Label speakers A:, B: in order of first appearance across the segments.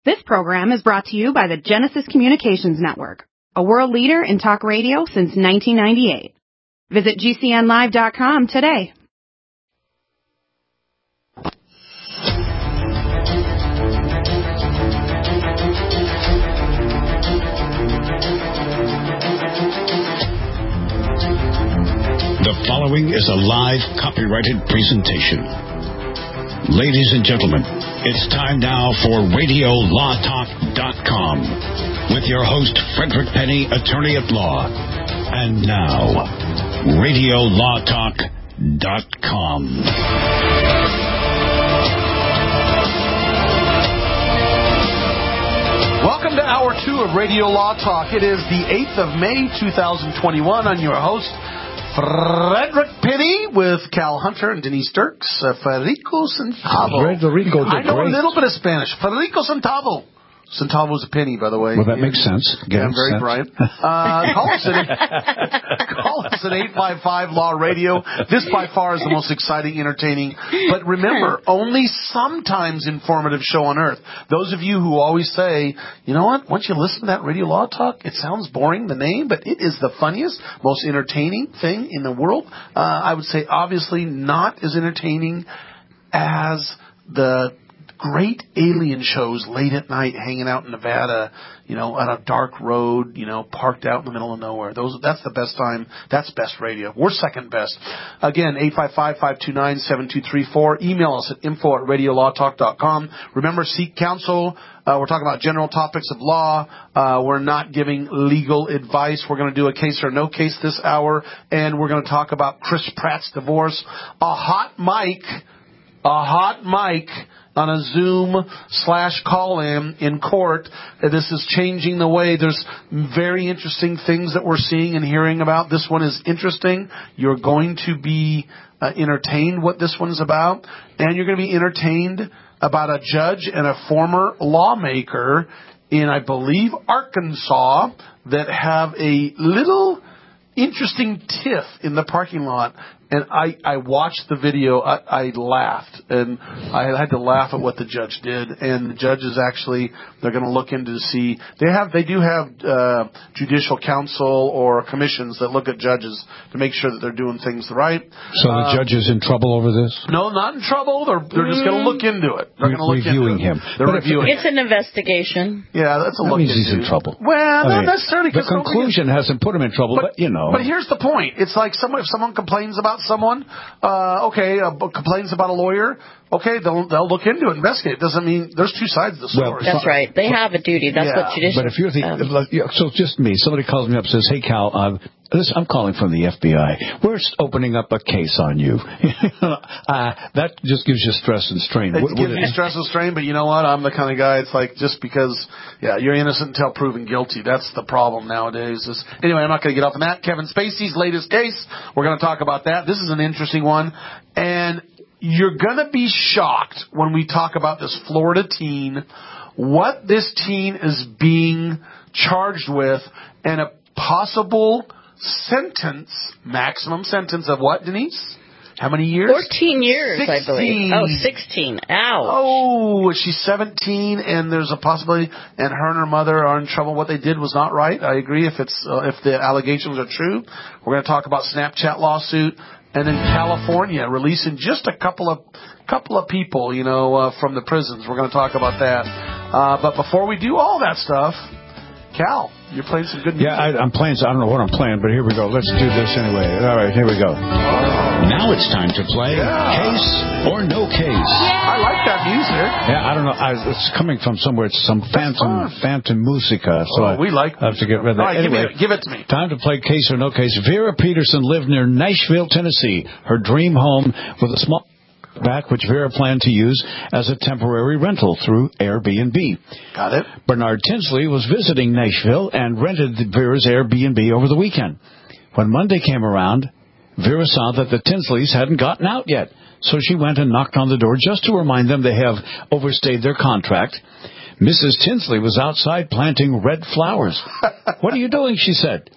A: This program is brought to you by the Genesis Communications Network, a world leader in talk radio since 1998. Visit GCNlive.com today.
B: The following is a live copyrighted presentation. Ladies and gentlemen, it's time now for RadioLawTalk.com with your host, Frederick Penny, attorney at law. And now, RadioLawTalk.com.
C: Welcome to Hour 2 of Radio Law Talk. It is the 8th of May, 2021. I'm your host, Frederick Penny, with Cal Hunter and Denise Dirks. Federico Centavo.
D: Federico
C: I know a little bit of Spanish. Federico Centavo. Centavo is a penny, by the way.
D: Well, that makes sense.
C: Yeah, I'm very bright. Call us at 855-LAW Radio. This, by far, is the most exciting, entertaining, but remember, only sometimes informative show on earth. Those of you who always say, you know what, once you listen to that Radio Law Talk, it sounds boring, the name, but it is the funniest, most entertaining thing in the world. I would say, obviously, not as entertaining as the great alien shows late at night, hanging out in Nevada, you know, on a dark road, you know, parked out in the middle of nowhere. That's the best time. That's best radio. We're second best. Again, 855-529-7234. Email us at info@radiolawtalk.com. Remember, seek counsel. We're talking about general topics of law. We're not giving legal advice. We're going to do a case or no case this hour, and we're going to talk about Chris Pratt's divorce. A hot mic on a Zoom/call-in in court. This is changing the way. There's very interesting things that we're seeing and hearing about. This one is interesting. You're going to be entertained what this one's about, and you're going to be entertained about a judge and a former lawmaker in, I believe, Arkansas, that have a little interesting tiff in the parking lot. And I watched the video. I laughed, and I had to laugh at what the judge did. And the judge is actually, they're going to look into to see, they do have judicial council or commissions that look at judges to make sure that they're doing things right.
D: So the judge is in trouble over this?
C: No, not in trouble. They're just going to look into it. They're going to look
D: reviewing
C: into it.
D: him.
C: They're reviewing
E: It's an investigation.
C: Yeah, that's a look into.
D: That means he's in trouble.
C: Well, not necessarily.
D: The conclusion hasn't put him in trouble, but you know.
C: But here's the point. It's like if someone complains about someone, complains about a lawyer, they'll look into it, investigate. It doesn't mean there's two sides of the story.
E: That's right. They have a duty. That's what judicial.
D: But if you're so just me, somebody calls me up and says, "Hey, Cal, I'm calling from the FBI. We're opening up a case on you." That just gives you stress and strain.
C: It gives you stress and strain, but you know what? I'm the kind of guy, it's like just because, you're innocent until proven guilty. That's the problem nowadays. Anyway, I'm not going to get off on that. Kevin Spacey's latest case, we're going to talk about that. This is an interesting one. And you're going to be shocked when we talk about this Florida teen, what this teen is being charged with, and a possible maximum sentence of what, Denise? How many years?
E: 14 years,
C: 16.
E: I believe. Oh, 16. Ouch.
C: Oh, she's 17, and there's a possibility, and her and her mother are in trouble. What they did was not right. I agree if the allegations are true. We're going to talk about Snapchat lawsuit, and then California releasing just a couple of people, from the prisons. We're going to talk about that. But before we do all that stuff, Cal, you're playing some good music.
D: Yeah, I'm playing. I don't know what I'm playing, but here we go. Let's do this anyway. All right, here we go.
B: Now it's time to play Case or No Case.
C: I like that music.
D: Yeah, I don't know. It's coming from somewhere. It's some Phantom Musica. So
C: we like
D: I have to get rid of that.
C: All right,
D: anyway,
C: give it to me.
D: Time to play Case or No Case. Vera Peterson lived near Nashville, Tennessee, her dream home with a small back, which Vera planned to use as a temporary rental through Airbnb.
C: Got it.
D: Bernard Tinsley was visiting Nashville and rented Vera's Airbnb over the weekend. When Monday came around, Vera saw that the Tinsleys hadn't gotten out yet, so she went and knocked on the door just to remind them they have overstayed their contract. Mrs. Tinsley was outside planting red flowers. "What are you doing?" she said.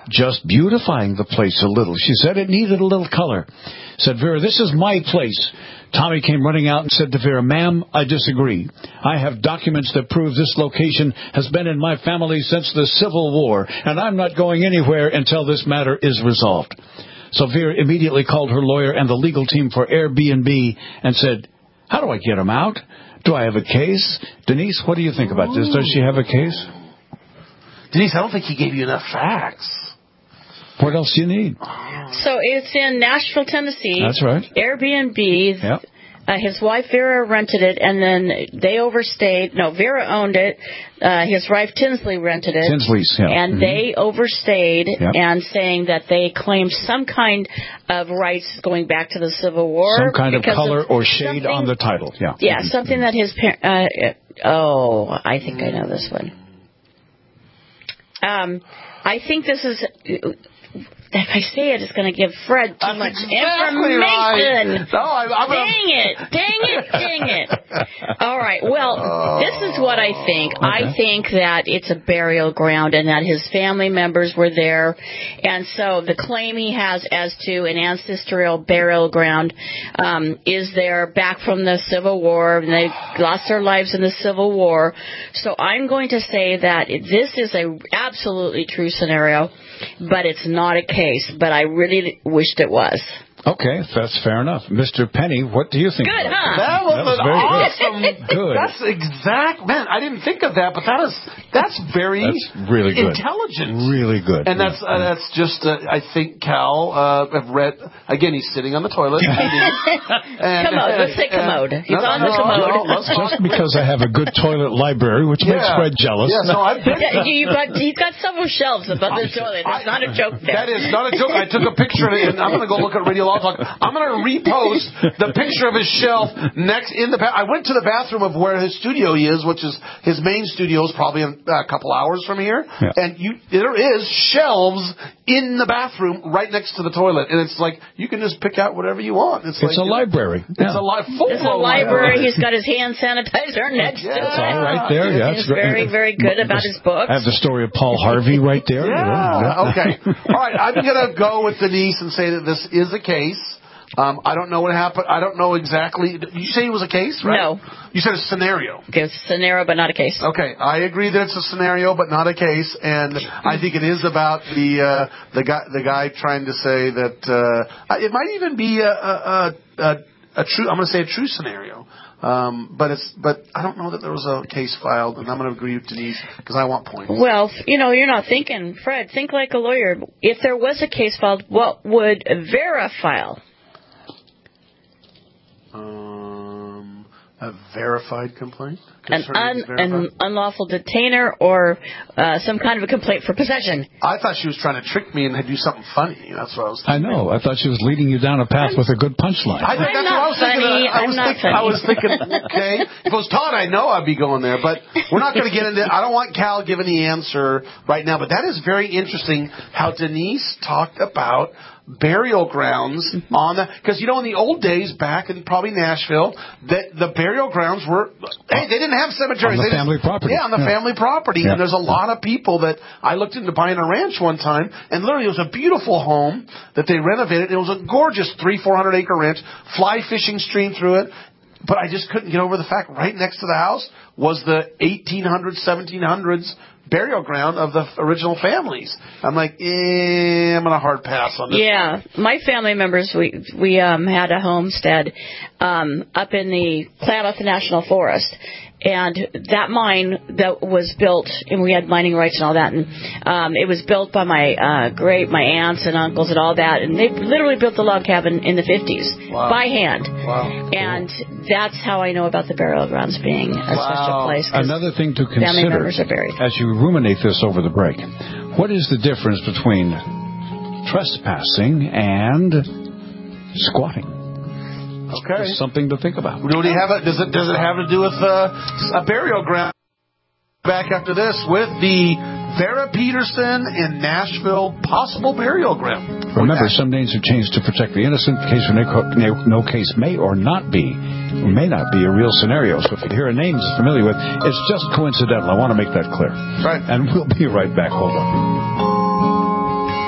D: just beautifying the place a little. She said it needed a little color. Said, Vera, this is my place. Tommy came running out and said to Vera, ma'am, I disagree. I have documents that prove this location has been in my family since the Civil War, and I'm not going anywhere until this matter is resolved. So Vera immediately called her lawyer and the legal team for Airbnb and said, how do I get him out? Do I have a case? Denise, what do you think about this? Does she have a case?
C: Denise, I don't think he gave you enough facts.
D: What else do you need?
E: So it's in Nashville, Tennessee.
D: That's right.
E: Airbnb.
D: Yep.
E: His wife Vera rented it, and then they overstayed. No, Vera owned it. His wife Tinsley rented it.
D: Tinsley's, yeah.
E: And they overstayed,
D: Yep.
E: and saying that they claimed some kind of rights going back to the Civil War.
D: Some kind of
E: because
D: color or shade
E: something-
D: on the title. Yeah.
E: Yeah, something that his parents... I think I know this one. I think this is... If I say it, it's going to give Fred too much information.
C: Right. No, I'm
E: Dang it. All right. Well, this is what I think.
D: Okay.
E: I think that it's a burial ground and that his family members were there. And so the claim he has as to an ancestral burial ground is there back from the Civil War. And they lost their lives in the Civil War. So I'm going to say that this is a absolutely true scenario, but it's not a case. But I really wished it was.
D: Okay, that's fair enough. Mr. Penny, what do you think?
E: Good, huh?
C: That was an
D: very
C: awesome.
D: good.
C: That's exact. Man, I didn't think of that, but that's very
D: really good.
C: intelligent.
D: Really good.
C: And that's just I think Cal have read again. He's sitting on the toilet.
E: Commode. Let's say commode. He's on the commode.
D: Just because I have a good toilet library, which makes Fred jealous.
C: Yeah, so
E: He's got several shelves above the toilet. That's not a joke there.
C: That is not a joke. I took a picture of it, and I'm going to go look at Radio Law Talk. I'm going to repost the picture of his shelf next in the. I went to the bathroom of where his studio is, which is his main studio is probably a couple hours from here, and there is shelves in the bathroom right next to the toilet, and it's like you can just pick out whatever you want. It's like,
D: a library.
C: It's a
E: library. He's got his hand sanitizer next to it.
D: It's all right there. Yeah,
E: He's very, very good about his books.
D: I have the story of Paul Harvey right there.
C: Yeah. Okay. All right. I'm going to go with Denise and say that this is a case. I don't know what happened. I don't know exactly. Did you say it was a case, right?
E: No.
C: You said a scenario.
E: Okay, it's a scenario, but not a case.
C: Okay. I agree that it's a scenario, but not a case. And I think it is about the guy trying to say that it might even be a true. I'm going to say a true scenario. But I don't know that there was a case filed, and I'm going to agree with Denise because I want points.
E: Well, you're not thinking, Fred. Think like a lawyer. If there was a case filed, what would Vera file?
C: A verified complaint?
E: An unlawful detainer or some kind of a complaint for possession.
C: I thought she was trying to trick me and do something funny. That's what I was thinking.
D: I know. I thought she was leading you down a path with a good punchline.
C: That's what I was thinking. I was thinking, okay. If it was Todd, I know I'd be going there. But we're not going to get into I don't want Cal giving the answer right now. But that is very interesting how Denise talked about burial grounds on the, because in the old days back in probably Nashville, that the burial grounds were they didn't have cemeteries.
D: On the family property.
C: Yeah, on the family property. Yeah. And there's a lot of people that I looked into buying a ranch one time, and literally it was a beautiful home that they renovated. It was a gorgeous 300-400 acre ranch, fly fishing stream through it. But I just couldn't get over the fact right next to the house was the 1800s, 1700s burial ground of the original families. I'm like, I'm going to hard pass on this.
E: Yeah, my family members, we had a homestead up in the Klamath National Forest. And that mine that was built, and we had mining rights and all that, and it was built by my aunts and uncles and all that, and they literally built the log cabin in the 50s by hand.
C: Wow.
E: And that's how I know about the burial grounds being a special place.
D: Another thing to consider,
E: family members are buried.
D: As you ruminate this over the break, what is the difference between trespassing and squatting?
C: Okay.
D: Just something to think about.
C: Does it have to do with a burial ground? Back after this with the Vera Peterson in Nashville possible burial ground.
D: Remember, some names have changed to protect the innocent. Case for no case may or not be, or may not be a real scenario. So if you hear a name you're familiar with, it's just coincidental. I want to make that clear.
C: Right.
D: And we'll be right back. Hold on.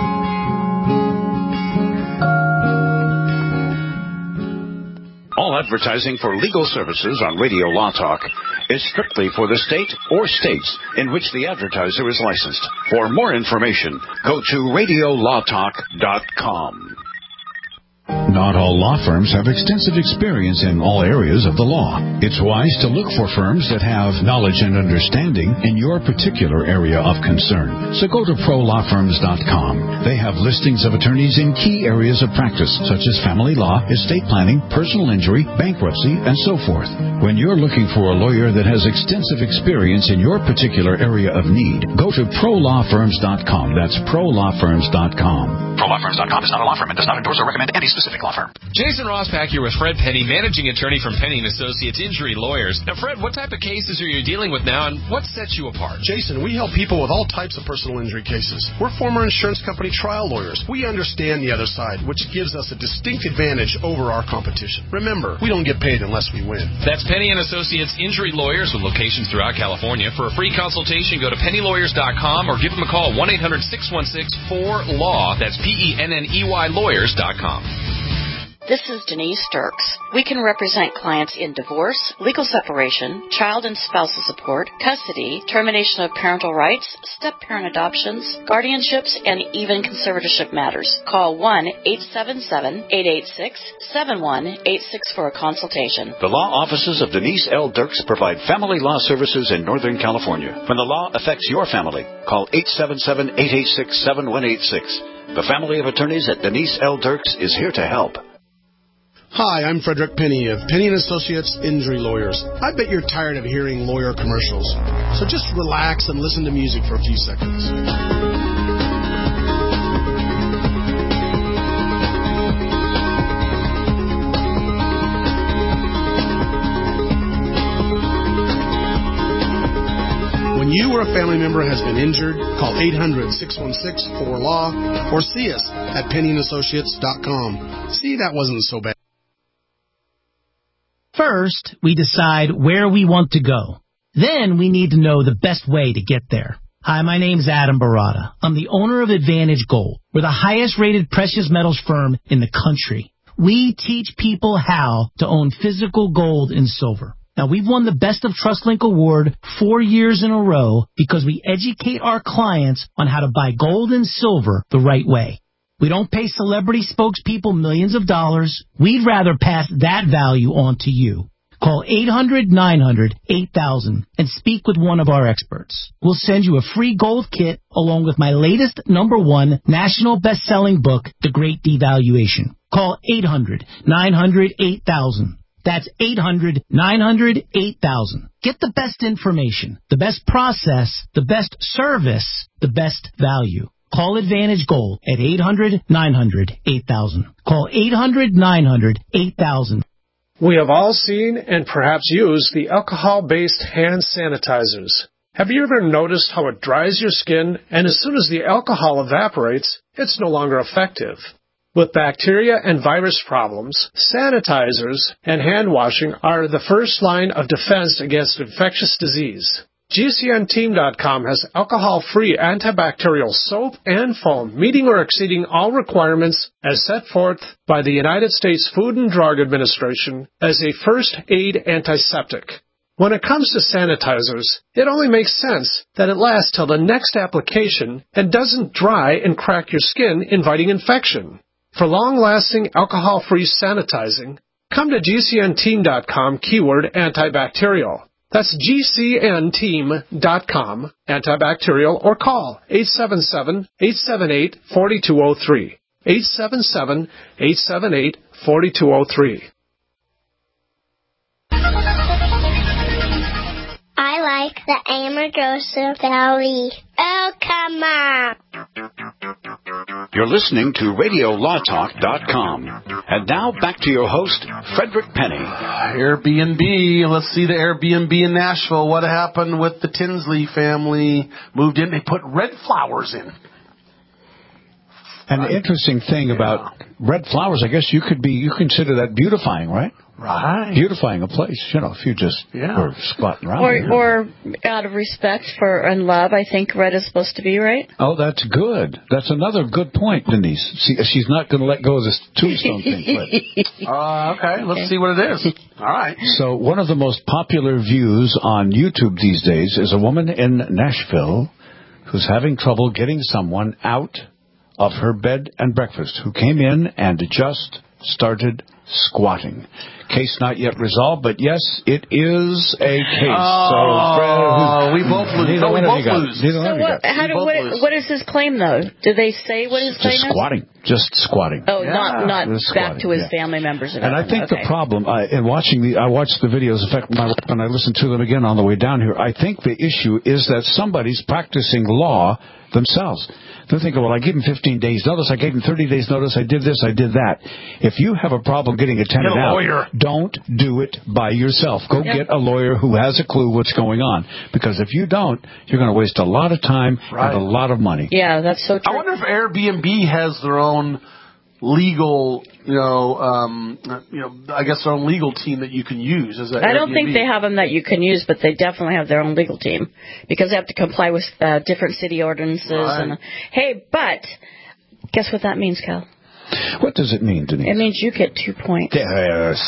B: All advertising for legal services on Radio Law Talk is strictly for the state or states in which the advertiser is licensed. For more information, go to radiolawtalk.com.
D: Not all law firms have extensive experience in all areas of the law. It's wise to look for firms that have knowledge and understanding in your particular area of concern. So go to prolawfirms.com. They have listings of attorneys in key areas of practice, such as family law, estate planning, personal injury, bankruptcy, and so forth. When you're looking for a lawyer that has extensive experience in your particular area of need, go to prolawfirms.com. That's prolawfirms.com.
F: ProLawFirms.com is not a law firm and does not endorse or recommend any specific law firm.
G: Jason Rosbach here with Fred Penny, managing attorney from Penny & Associates Injury Lawyers. Now, Fred, what type of cases are you dealing with now, and what sets you apart?
H: Jason, we help people with all types of personal injury cases. We're former insurance company trial lawyers. We understand the other side, which gives us a distinct advantage over our competition. Remember, we don't get paid unless we win.
G: That's Penny & Associates Injury Lawyers with locations throughout California. For a free consultation, go to pennylawyers.com or give them a call, 1-800-616-4LAW. That's PENNEY lawyers.com.
E: This is Denise Dirks. We can represent clients in divorce, legal separation, child and spousal support, custody, termination of parental rights, step-parent adoptions, guardianships, and even conservatorship matters. Call 1-877-886-7186 for a consultation.
B: The law offices of Denise L. Dirks provide family law services in Northern California. When the law affects your family, call 877-886-7186. The family of attorneys at Denise L. Dirks is here to help.
H: Hi, I'm Frederick Penny of Penny & Associates Injury Lawyers. I bet you're tired of hearing lawyer commercials. So just relax and listen to music for a few seconds. When you or a family member has been injured, call 800-616-4LAW or see us at PennyandAssociates.com. See, that wasn't so bad.
I: First, we decide where we want to go. Then we need to know the best way to get there. Hi, my name's Adam Barada. I'm the owner of Advantage Gold. We're the highest-rated precious metals firm in the country. We teach people how to own physical gold and silver. Now, we've won the Best of TrustLink Award 4 years in a row because we educate our clients on how to buy gold and silver the right way. We don't pay celebrity spokespeople millions of dollars. We'd rather pass that value on to you. Call 800-900-8000 and speak with one of our experts. We'll send you a free gold kit along with my latest #1 national best-selling book, The Great Devaluation. Call 800-900-8000. That's 800-900-8000. Get the best information, the best process, the best service, the best value. Call Advantage Gold at 800-900-8000. Call 800-900-8000.
J: We have all seen and perhaps used the alcohol-based hand sanitizers. Have you ever noticed how it dries your skin, and as soon as the alcohol evaporates, it's no longer effective? With bacteria and virus problems, sanitizers and hand washing are the first line of defense against infectious disease. GCNteam.com has alcohol-free antibacterial soap and foam, meeting or exceeding all requirements as set forth by the United States Food and Drug Administration as a first aid antiseptic. When it comes to sanitizers, it only makes sense that it lasts till the next application and doesn't dry and crack your skin, inviting infection. For long-lasting alcohol-free sanitizing, come to GCNteam.com keyword antibacterial. That's GCNteam.com, antibacterial, or call 877-878-4203. 877-878-4203.
K: I like the Amargosa Valley. Oh, come on.
B: You're listening to RadioLawTalk.com. And now back to your host, Frederick Penny.
C: Airbnb. Let's see the Airbnb in Nashville. What happened with the Tinsley family? Moved in. They put red flowers in.
D: And the interesting thing about red flowers, I guess you consider that beautifying, right?
C: Right.
D: Beautifying a place, if you just were squatting around.
E: Or out of respect for and love, I think red is supposed to be, right?
D: Oh, that's good. That's another good point, Denise. See, she's not going to let go of this tombstone thing.
C: Okay, let's see what it is. All right.
D: So one of the most popular views on YouTube these days is a woman in Nashville who's having trouble getting someone out of her bed and breakfast, who came in and just started squatting. Case not yet resolved, but yes, it is a case.
C: We both lose.
D: Neither one of you got.
E: What is his claim, though? Do they say what his claim is?
D: Just squatting.
E: Oh, not back to his family members.
D: And I think the problem, I watched the videos. In fact, when I listened to them again on the way down here, I think the issue is that somebody's practicing law themselves. They're thinking, well, I gave him 15 days notice, I gave him 30 days notice, I did this, I did that. If you have a problem getting a tenant out, don't do it by yourself. Go get a lawyer who has a clue what's going on. Because if you don't, you're going to waste a lot of time and a lot of money.
E: Yeah, that's so true.
C: I wonder if Airbnb has their own legal, I guess their own legal team that you can use.
E: I don't think they have them that you can use, but they definitely have their own legal team because they have to comply with different city ordinances.
C: Right.
E: But guess what that means, Cal?
D: What does it mean, Denise?
E: It means you get 2 points.
D: Yes.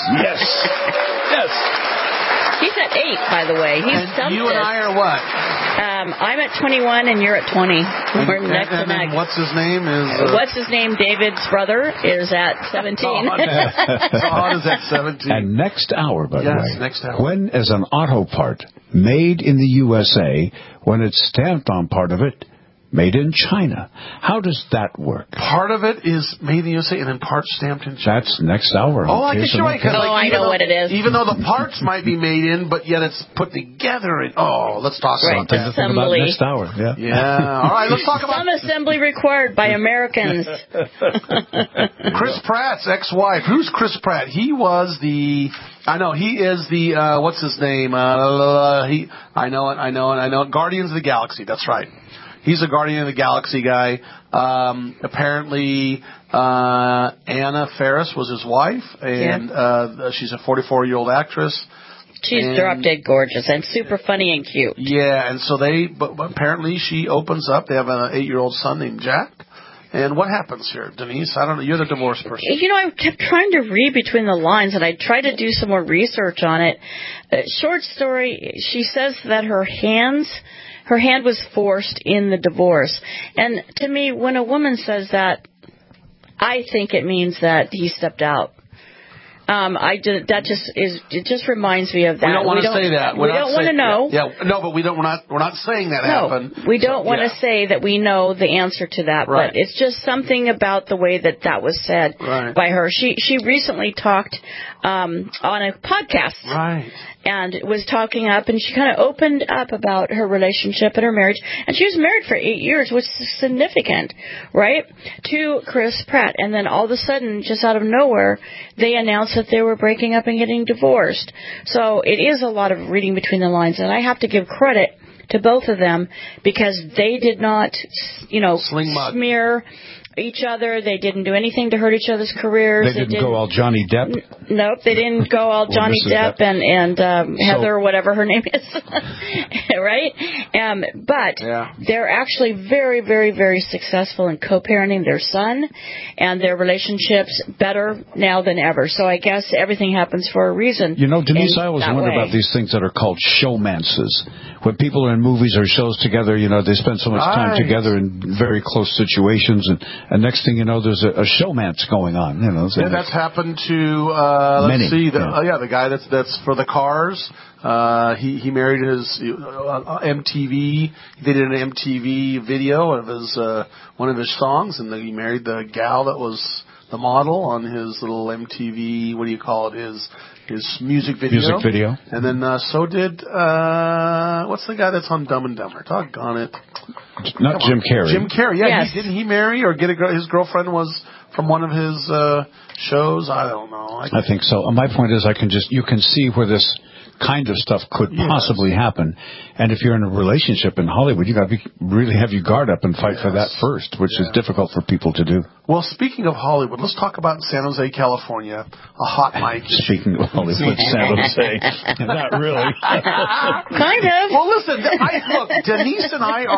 E: He's at 8, by the way.
C: And you and I are what?
E: I'm at 21 and you're at 20. We're neck to neck.
C: What's his name?
E: What's his name? David's brother is at 17.
C: Todd is at 17.
D: And next hour, by the way.
C: Next hour.
D: When is an auto part made in the USA, when it's stamped on part of it, made in China? How does that work?
C: Part of it is made in the USA and then part stamped in China.
D: That's next hour.
C: I can show you.
E: I know what it is.
C: Even though the parts might be made in, but yet it's put together in. Let's talk about that.
E: Assembly.
D: Next hour.
C: Yeah. All right, let's talk about
E: some assembly required by Americans.
C: Chris Pratt's ex-wife. Who's Chris Pratt? He was the... I know, he is the... what's his name? I know it. Guardians of the Galaxy. That's right. He's a Guardian of the Galaxy guy. Apparently, Anna Faris was his wife, and she's a 44-year-old actress.
E: She's drop-dead gorgeous and super funny and cute.
C: Yeah, and so but apparently she opens up. They have an 8-year-old son named Jack. And what happens here, Denise? I don't know. You're the divorce person.
E: I kept trying to read between the lines, and I tried to do some more research on it. Short story, she says that her hand was forced in the divorce. And to me, when a woman says that, I think it means that he stepped out. It just reminds me of that.
C: We don't want to say that.
E: We don't want to know.
C: But we're not saying that happened.
E: We don't want to say that we know the answer to that.
C: Right.
E: But it's just something about the way that was said by her. She recently talked on a podcast.
C: Right.
E: And was talking up, and she kind of opened up about her relationship and her marriage. And she was married for 8 years, which is significant, right, to Chris Pratt. And then all of a sudden, just out of nowhere, they announced that they were breaking up and getting divorced. So it is a lot of reading between the lines. And I have to give credit to both of them because they did not, smear each other. They didn't do anything to hurt each other's careers.
D: They didn't go all Johnny Depp?
E: Nope, they didn't go all Johnny Depp and Heather, whatever her name is, right? But they're actually very, very, very successful in co-parenting their son, and their relationship's better now than ever. So I guess everything happens for a reason.
D: Denise, I always wonder about these things that are called showmances. When people are in movies or shows together, they spend so much time together in very close situations, and next thing you know, there's a showmance going on.
C: That's happened to the guy that's for the Cars. He married his MTV. They did an MTV video of his one of his songs, and then he married the gal that was the model on his little MTV. What do you call it? His music video. And then so did what's the guy that's on Dumb and Dumber? Doggone it.
D: Not Jim Carrey.
C: Jim Carrey, yes. Didn't he marry or get his girlfriend was from one of his shows? I don't know.
D: I think so. My point is, you can see where this kind of stuff could possibly happen. And if you're in a relationship in Hollywood, you got to really have your guard up and fight for that first, which is difficult for people to do.
C: Well, speaking of Hollywood, let's talk about San Jose, California, a hot mic.
D: Speaking of Hollywood, San Jose, not really.
E: Kind of.
C: Well, listen, look, Denise and I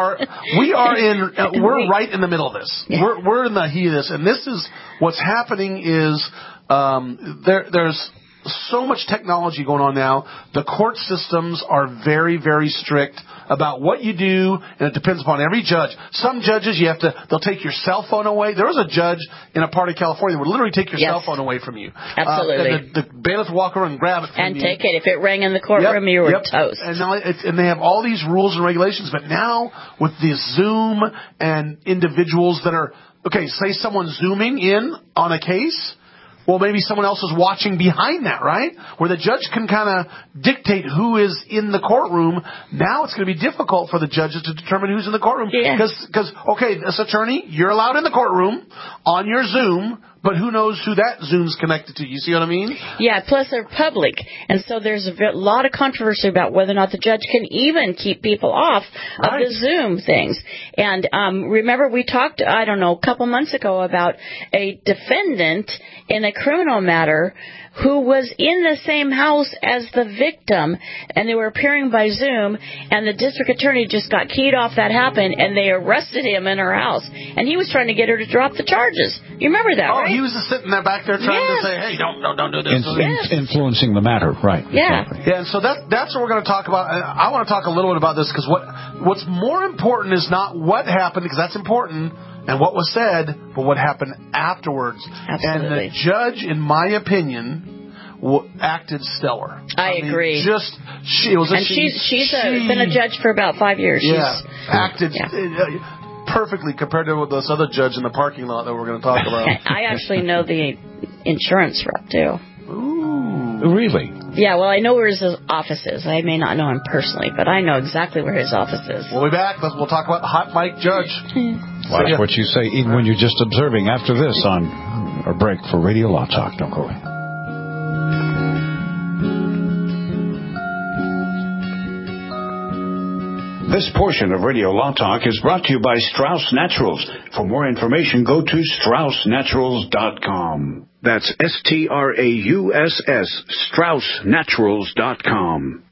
C: we're right in the middle of this.
E: Yeah.
C: We're in the heat of this, and this is what's happening is there's so much technology going on now. The court systems are very, very strict about what you do, and it depends upon every judge. Some judges, they'll take your cell phone away. There was a judge in a part of California that would literally take your cell phone away from you.
E: Absolutely.
C: The bailiff would walk around and grab it from
E: and
C: you.
E: take it. If it rang in the courtroom, you were toast.
C: And now and they have all these rules and regulations, but now with the Zoom and individuals that are, say someone's zooming in on a case, well, maybe someone else is watching behind that, right? Where the judge can kind of dictate who is in the courtroom. Now it's going to be difficult for the judges to determine who's in the courtroom. Because, this attorney, you're allowed in the courtroom on your Zoom, but who knows who that Zoom's connected to? You see what I mean?
E: Yeah, plus they're public. And so there's a lot of controversy about whether or not the judge can even keep people off of the Zoom things. And remember we talked, a couple months ago about a defendant in a criminal matter who was in the same house as the victim, and they were appearing by Zoom, and the district attorney just got keyed off that happened, and they arrested him in her house. And he was trying to get her to drop the charges. You remember that, right?
C: Oh, he was just sitting there back there trying to say, hey, don't do this.
D: Influencing the matter, right.
E: Yeah.
D: Exactly.
C: Yeah, and so that's what we're going to talk about. I want to talk a little bit about this because what's more important is not what happened, because that's important, and what was said, but what happened afterwards.
E: Absolutely.
C: And the judge, in my opinion, acted stellar.
E: I agree. She's been a judge for about 5 years.
C: Yeah, acted perfectly compared to this other judge in the parking lot that we're going to talk about.
E: I actually know the insurance rep, too.
C: Ooh.
D: Really?
E: Yeah, well, I know where his office is. I may not know him personally, but I know exactly where his office is.
C: We'll be back. We'll talk about Hot Mic Judge.
D: Watch what you say, even when you're just observing. After this on a break for Radio Law Talk. Don't go away.
B: This portion of Radio Law Talk is brought to you by Strauss Naturals. For more information, go to StraussNaturals.com. That's STRAUSS, StraussNaturals.com.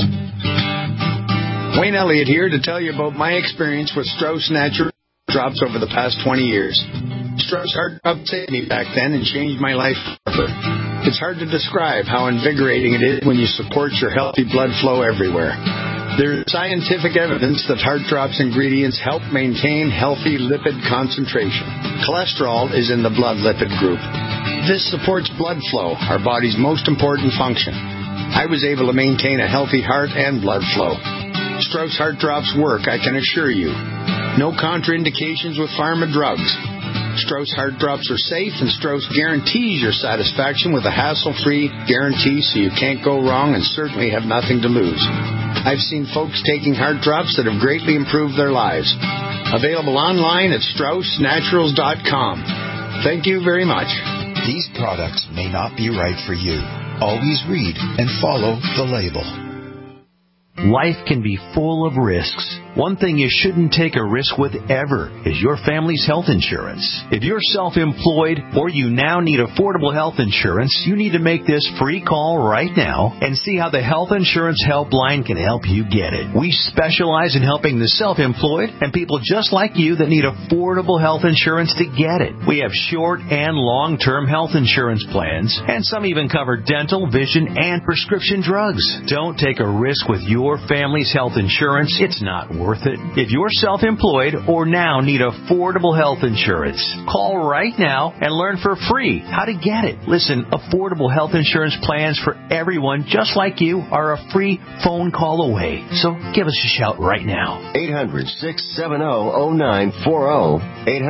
L: Wayne Elliott here to tell you about my experience with Strauss Natural Drops over the past 20 years. Strauss Heart Drop saved me back then and changed my life forever. It's hard to describe how invigorating it is when you support your healthy blood flow everywhere. There's scientific evidence that Heart Drop's ingredients help maintain healthy lipid concentration. Cholesterol is in the blood lipid group. This supports blood flow, our body's most important function. I was able to maintain a healthy heart and blood flow. Strauss Heart Drops work, I can assure you. No contraindications with pharma drugs. Strauss Heart Drops are safe, and Strauss guarantees your satisfaction with a hassle-free guarantee so you can't go wrong and certainly have nothing to lose. I've seen folks taking Heart Drops that have greatly improved their lives. Available online at StraussNaturals.com. Thank you very much.
M: These products may not be right for you. Always read and follow the label.
N: Life can be full of risks. One thing you shouldn't take a risk with ever is your family's health insurance. If you're self-employed or you now need affordable health insurance, you need to make this free call right now and see how the Health Insurance Helpline can help you get it. We specialize in helping the self-employed and people just like you that need affordable health insurance to get it. We have short and long-term health insurance plans, and some even cover dental, vision, and prescription drugs. Don't take a risk with your family's health insurance. It's not worth it. If you're self-employed or now need affordable health insurance, call right now and learn for free how to get it. Listen, affordable health insurance plans for everyone just like you are a free phone call away. So give us a shout right now.
O: 800-670-0940.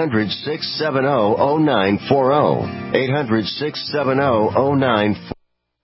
O: 800-670-0940. 800-670-0940.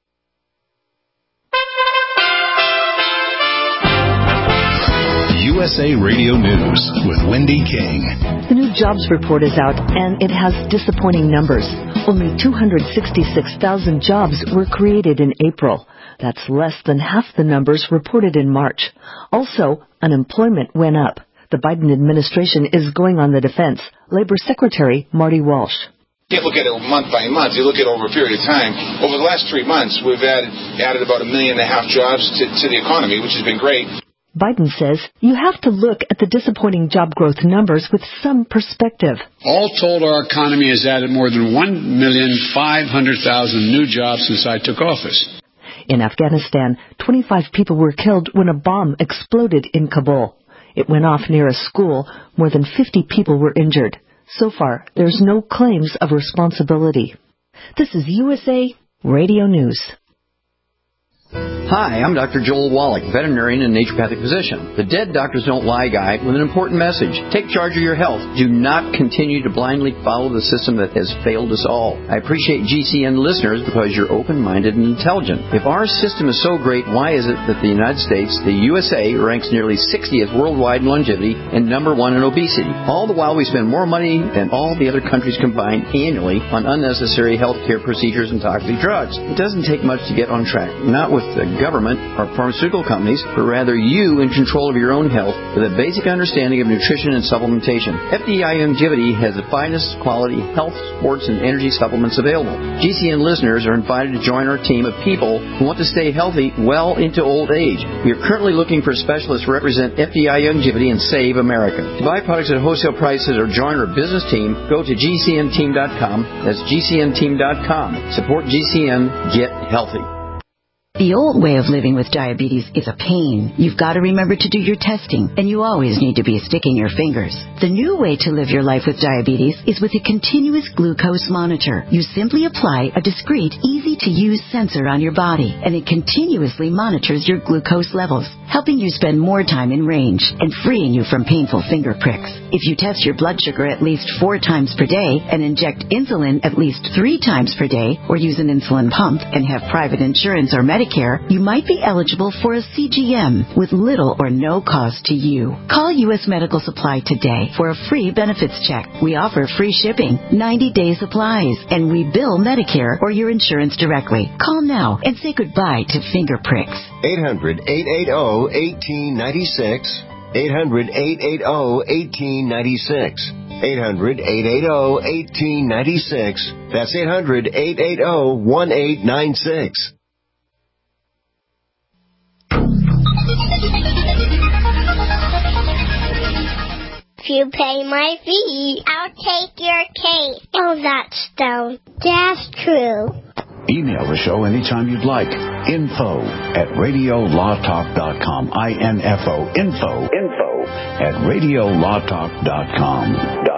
P: USA Radio News with Wendy King.
Q: The new jobs report is out, and it has disappointing numbers.
P: Only 266,000 jobs were created in April. That's less than half the numbers reported in March. Also, unemployment went up. The Biden administration is going on the defense. Labor Secretary Marty Walsh.
Q: You can't look at it month by month. You look at it over a period of time. Over the last 3 months, we've added about 1.5 million jobs to the economy, which has been great.
P: Biden says you have to look at the disappointing job growth numbers with some perspective.
R: All told, our economy has added more than 1,500,000 new jobs since I took office.
P: In Afghanistan, 25 people were killed when a bomb exploded in Kabul. It went off near a school. More than 50 people were injured. So far, there's no claims of responsibility. This is USA Radio News.
S: Hi, I'm Dr. Joel Wallach, veterinarian and naturopathic physician. The Dead Doctors Don't Lie guy with an important message. Take charge of your health. Do not continue to blindly follow the system that has failed us all. I appreciate GCN listeners because you're open-minded and intelligent. If our system is so great, why is it that the United States, the USA, ranks nearly 60th worldwide in longevity and number 1 in obesity? All the while we spend more money than all the other countries combined annually on unnecessary health care procedures and toxic drugs. It doesn't take much to get on track. Not with the government or pharmaceutical companies, but rather you in control of your own health with a basic understanding of nutrition and supplementation. FDI Longevity has the finest quality health, sports, and energy supplements available. GCN listeners are invited to join our team of people who want to stay healthy well into old age. We are currently looking for specialists to represent FDI Longevity and Save America. To buy products at wholesale prices or join our business team, go to GCNteam.com. That's GCNteam.com. Support GCN. Get healthy.
T: The old way of living with diabetes is a pain. You've got to remember to do your testing, and you always need to be sticking your fingers. The new way to live your life with diabetes is with a continuous glucose monitor. You simply apply a discreet, easy-to-use sensor on your body, and it continuously monitors your glucose levels, helping you spend more time in range and freeing you from painful finger pricks. If you test your blood sugar at least 4 times per day and inject insulin at least 3 times per day, or use an insulin pump and have private insurance or Medicare, you might be eligible for a CGM with little or no cost to you. Call U.S. Medical Supply today for a free benefits check. We offer free shipping, 90-day supplies, and we bill Medicare or your insurance directly. Call now and say goodbye to finger pricks.
U: 800-880-1896. 800-880-1896. 800-880-1896. That's 800-880-1896.
K: If you pay my fee, I'll take your cake. Oh, that's dumb. That's true.
B: Email the show anytime you'd like. info@radiolawtalk.com. INFO. Info @radiolawtalk.com.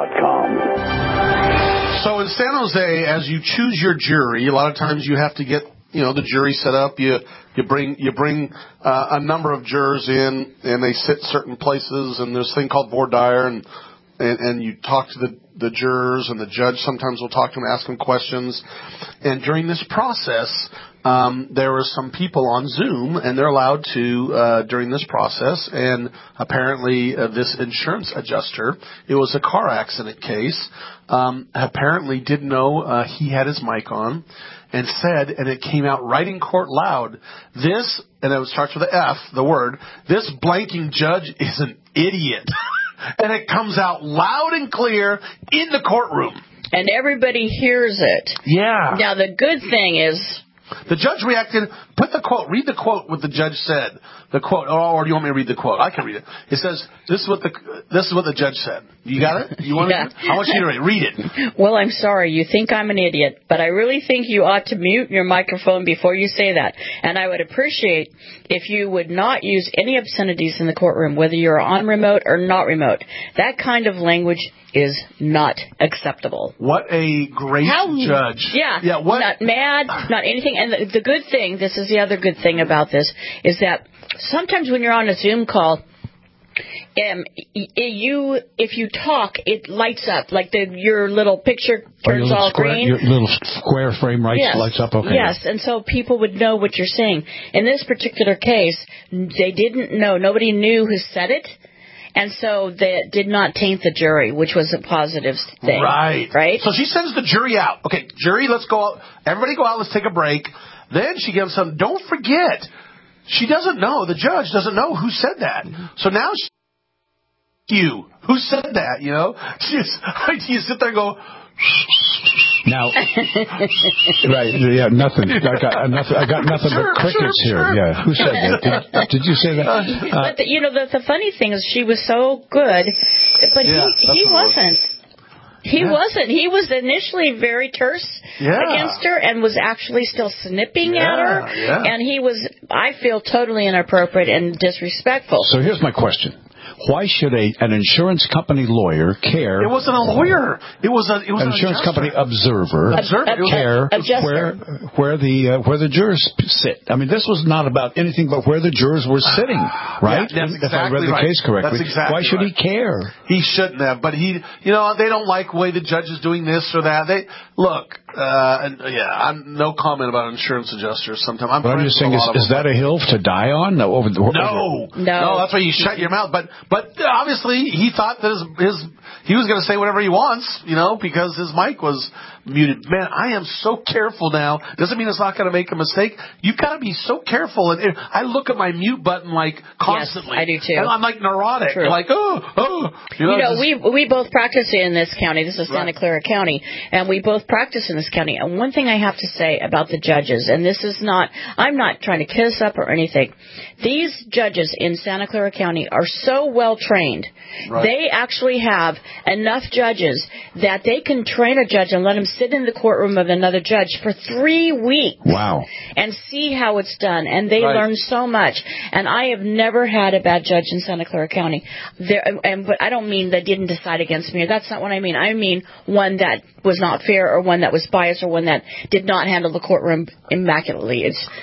C: So in San Jose, as you choose your jury, a lot of times you have to get the jury set up. You bring a number of jurors in, and they sit certain places, and there's a thing called voir dire, and you talk to the jurors, and the judge sometimes will talk to them, ask them questions. And during this process, there were some people on Zoom, and they're allowed to during this process. And apparently, this insurance adjuster, it was a car accident case, apparently didn't know he had his mic on. And said, and it came out right in court loud, this, and it starts with an F, the word, this blanking judge is an idiot. And it comes out loud and clear in the courtroom.
E: And everybody hears it.
C: Yeah.
E: Now, the good thing is,
C: the judge reacted, read the quote what the judge said. The quote, or do you want me to read the quote? I can read it. It says, this is what the judge said. You got it? You want
E: yeah.
C: I want you to read it.
E: Well, I'm sorry. You think I'm an idiot, but I really think you ought to mute your microphone before you say that. And I would appreciate if you would not use any obscenities in the courtroom, whether you're on remote or not remote. That kind of language is not acceptable.
C: What a great judge.
E: Yeah. What? Not mad, not anything. And the good thing, this is the other good thing about this, is that sometimes when you're on a Zoom call, if you talk, it lights up, like your little picture turns all green.
D: Your little square frame lights up. Okay.
E: Yes, and so people would know what you're saying. In this particular case, they didn't know. Nobody knew who said it. And so that did not taint the jury, which was a positive thing.
C: Right.
E: Right?
C: So she sends the jury out. Okay, jury, let's go out. Everybody go out. Let's take a break. Then she gives them, don't forget, she doesn't know, the judge doesn't know who said that. So now who said that, you know? You sit there and go,
D: now, right, yeah, nothing. I got nothing but crickets here. Yeah, who said that? Did you say that?
E: But the funny thing is, she was so good, but he wasn't. He wasn't. He was initially very terse against her and was actually still snipping at her. Yeah. And he was, I feel, totally inappropriate and disrespectful.
D: So here's my question. Why should an insurance company lawyer care?
C: It wasn't a lawyer. It was an
D: insurance company observer care where the jurors sit. I mean, this was not about anything but where the jurors were sitting, right?
C: Yeah, that's exactly
D: if I read the case correctly.
C: That's exactly
D: why should he care?
C: He shouldn't have. But they don't like the way the judge is doing this or that. I'm no comment about insurance adjusters. Sometimes I'm
D: just saying, is that a hill to die on? No.
C: That's why you shut your mouth. But obviously he thought that he was going to say whatever he wants, because his mic was muted. Man, I am so careful now. Doesn't mean it's not going to make a mistake. You've got to be so careful. And I look at my mute button constantly.
E: Yes, I do too.
C: And I'm neurotic.
E: True. We both practice in this county. This is Santa Clara County, and we both practice in this county. And one thing I have to say about the judges, and this is I'm not trying to kiss up or anything. These judges in Santa Clara County are so well trained. Right. They actually have enough judges that they can train a judge and let him sit in the courtroom of another judge for 3 weeks.
D: Wow.
E: And see how it's done. And they learn so much. And I have never had a bad judge in Santa Clara County. But I don't mean they didn't decide against me. That's not what I mean. I mean one that was not fair or one that was biased or one that did not handle the courtroom immaculately.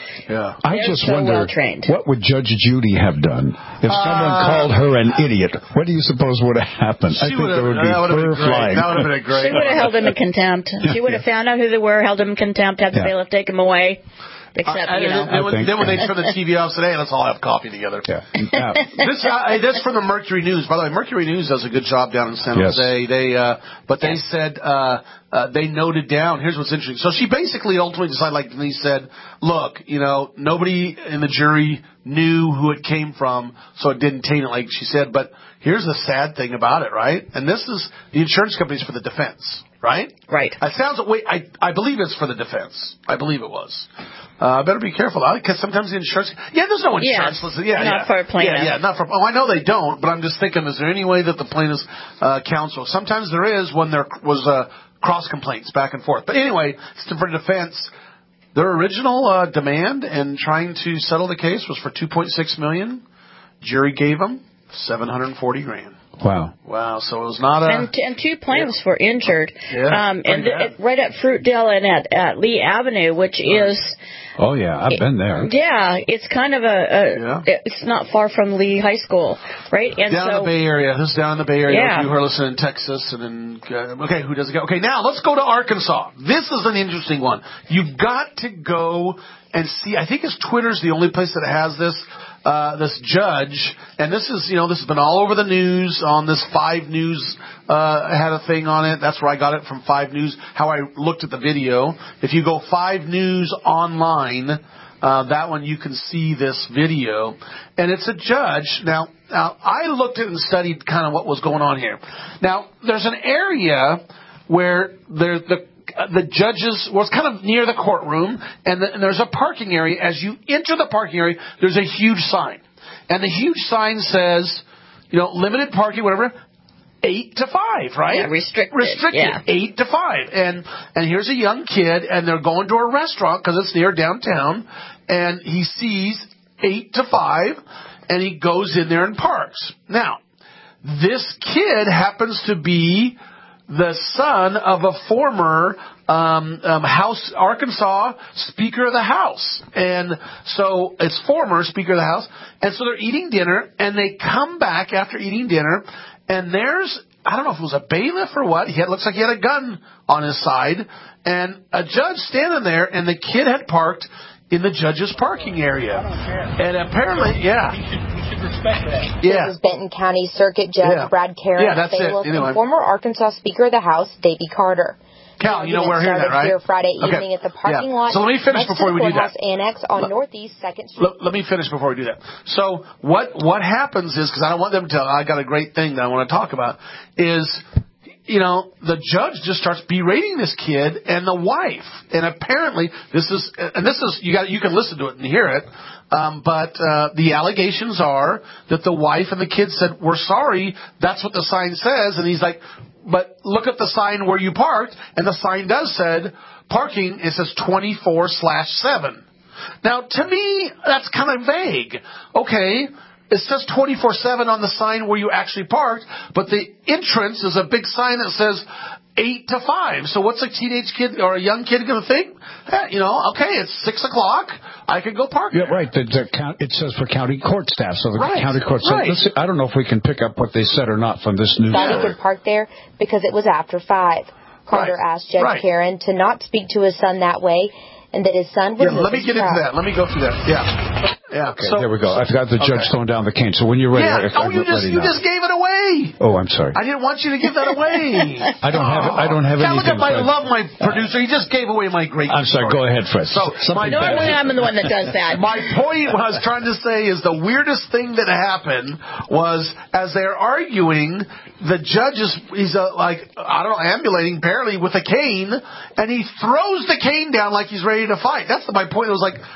D: I just wonder, what would Judge Judy have done if someone called her an idiot? What do you suppose would have happened? I think there would be fur flying.
C: That would have been great.
E: She would have held him in contempt. She would have found out who they were, held him in contempt, had the bailiff take him away. Except,
C: then when they turn the TV off, say, hey, let's all have coffee together. Yeah. This from the Mercury News. By the way, Mercury News does a good job down in San Jose. They said they noted down. Here's what's interesting. So she basically ultimately decided, like Denise said, look, nobody in the jury knew who it came from, so it didn't taint it, like she said. But here's the sad thing about it, right? And this is the insurance company's for the defense, right?
E: Right.
C: It sounds I believe it's for the defense. I believe it was. Better be careful, because sometimes the insurance. There's no insurance.
E: Not for a plaintiff.
C: Not for. Oh, I know they don't, but I'm just thinking: is there any way that the plaintiff's counsel? Sometimes there is when there was cross complaints back and forth. But anyway, for defense, their original demand and trying to settle the case was for $2.6 million. Jury gave them $740,000. Wow. So it was not
E: and two plaintiffs were injured. Right at Fruitdale and at Lee Avenue, which is.
D: Oh yeah, I've been there.
E: Yeah, it's kind of it's not far from Lee High School, right? And
C: down in the Bay Area. This is down in the Bay Area. Yeah. If you are listening in Texas and who does it go? Okay, now let's go to Arkansas. This is an interesting one. You've got to go and see. I think Twitter's the only place that has this. This judge, and this is, this has been all over the news on this 5 News, had a thing on it. That's where I got it from 5 News, how I looked at the video. If you go 5 News online, that one you can see this video. And it's a judge. Now I looked at and studied kind of what was going on here. Now, there's an area where the judges was kind of near the courtroom, and there's a parking area. As you enter the parking area, there's a huge sign. And the huge sign says, limited parking, whatever, 8 to 5, right?
E: Yeah, restricted.
C: Yeah. 8 to 5. And here's a young kid, and they're going to a restaurant because it's near downtown, and he sees 8 to 5, and he goes in there and parks. Now, this kid happens to be the son of a former Arkansas Speaker of the House. And so it's former Speaker of the House. And so they're eating dinner, and they come back after eating dinner, and there's, I don't know if it was a bailiff or what, looks like he had a gun on his side, and a judge standing there, and the kid had parked in the judge's parking area. And apparently,
A: should respect that.
C: Yeah.
V: This is Benton County Circuit Judge Brad Karen and former Arkansas Speaker of the House, Davy Carter.
C: Cal, you know we're hearing that, right?
V: Here Friday evening at the parking lot.
C: So let me finish before we do that.
V: Annex on Northeast 2nd Street.
C: Let me finish before we do that. So what happens is, because I don't want them to tell, I got a great thing that I want to talk about, is, you know, the judge just starts berating this kid and the wife. And apparently this is you can listen to it and hear it. But the allegations are that the wife and the kid said, "We're sorry, that's what the sign says." And he's like, "But look at the sign where you parked," and the sign does said parking. It says 24/7. Now, to me, that's kind of vague. Okay, it says 24/7 on the sign where you actually parked, but the entrance is a big sign that says 8 to 5. So what's a teenage kid or a young kid going to think? You know, okay, it's 6 o'clock. I can go park.
D: Yeah, right. It says for county court staff. So the county court staff. I don't know if we can pick up what they said or not from this news.
V: Thought he could park there because it was after 5. Carter asked Judge Karen to not speak to his son that way, and that his son would.
C: Let me get into that. Let me go through that. Yeah.
D: Okay, there we go. I forgot the judge throwing down the cane. So when you're ready,
C: you just gave it away.
D: Oh, I'm sorry.
C: I didn't want you to give that away.
D: I don't have anything.
C: Look at I love my producer. He just gave away my great.
D: I'm sorry. Go ahead, Fred.
C: So
E: normally I'm the one that does that.
C: My point I was trying to say is the weirdest thing that happened was as they're arguing, the judge he's ambulating apparently with a cane, and he throws the cane down like he's ready to fight. That's my point. It was like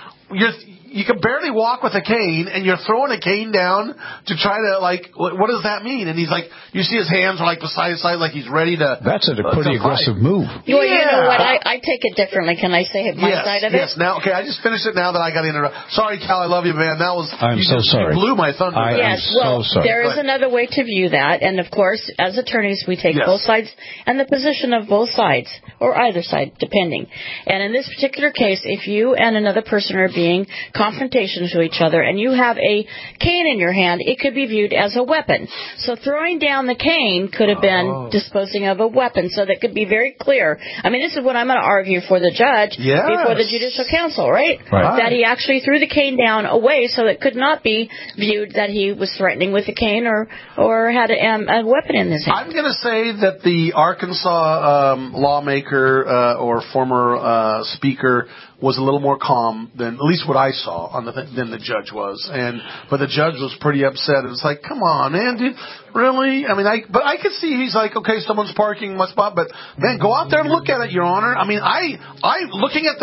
C: you can barely walk with a cane, and you're throwing a cane down to try to, what does that mean? And he's like, you see his hands are like beside his side, like he's ready to.
D: That's a pretty aggressive move.
E: Well, you know what? I take it differently. Can I say my side of it?
C: Yes. Now, okay, I just finished it now that I got interrupted. Sorry, Cal, I love you, man.
D: I'm so sorry.
C: You blew my thunder.
D: So sorry.
E: There is another way to view that, and of course, as attorneys, we take both sides and the position of both sides, or either side, depending. And in this particular case, if you and another person are being confrontation to each other and you have a cane in your hand, it could be viewed as a weapon. So throwing down the cane could have been disposing of a weapon. So that could be very clear. I mean, this is what I'm going to argue for the judge before the Judicial Council, right? That he actually threw the cane down away so that it could not be viewed that he was threatening with the cane or had a weapon in his hand.
C: I'm going to say that the Arkansas lawmaker or former speaker was a little more calm than at least what I saw than the judge was, but the judge was pretty upset. It was like, come on, man, dude, really? I mean, but I could see he's like, okay, someone's parking my spot, but man, go out there and look at it, Your Honor. I mean, I looking at